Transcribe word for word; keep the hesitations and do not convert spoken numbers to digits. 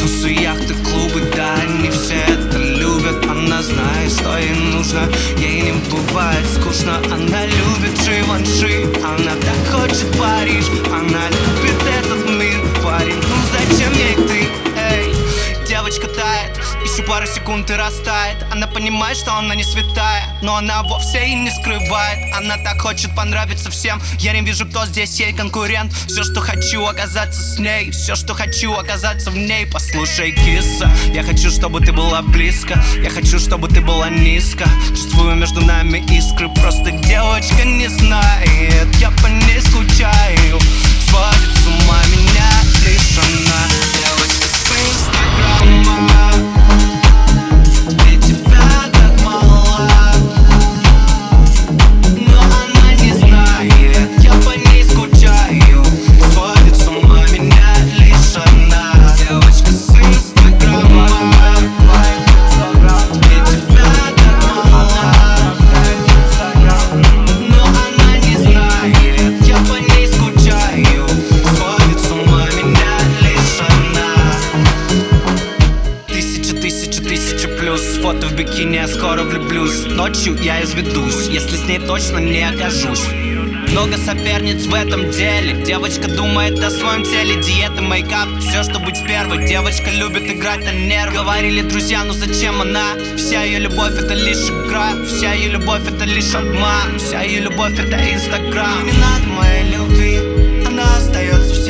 Тусы, яхты, клубы, да, они все это любят. Она знает, что ей нужно, ей не бывает скучно. Она любит Живанши, она так хочет Париж. Она любит этот мир, парень, ну зачем ей ты, эй? Девочка тает, еще пару секунд и растает. Она понимает, что она не святая, но она вовсе и не скрывает. Она так хочет понравиться всем. Я не вижу, кто здесь ей конкурент. Все, что хочу, оказаться с ней. Все, что хочу, оказаться в ней. Послушай, киса, я хочу, чтобы ты была близко. Я хочу, чтобы ты была низко. Чувствую между нами искры. Просто девочка не знает, я по ней скучаю. Сводит с ума меня лишь она. Девочка с инстаграма, для тебя так мало, но она не знает, я по ней скучаю. Сводит с ума меня лишь она. Девочка с инстаграма, для тебя так мало, но она не знает, я по ней скучаю. Сводит с ума меня лишь она. Тысяча, тысяча, тысяча плюс фото в бикини, я скоро влюблюсь. Ночью я изведусь, если с ней точно не окажусь. Много соперниц в этом деле. Девочка думает о своем теле. Диета, мейкап, все, что быть первой. Девочка любит играть на нервы. Говорили друзья, ну зачем она? Вся ее любовь это лишь игра. Вся ее любовь это лишь обман. Вся ее любовь это инстаграм. Не надо моей любви, она остается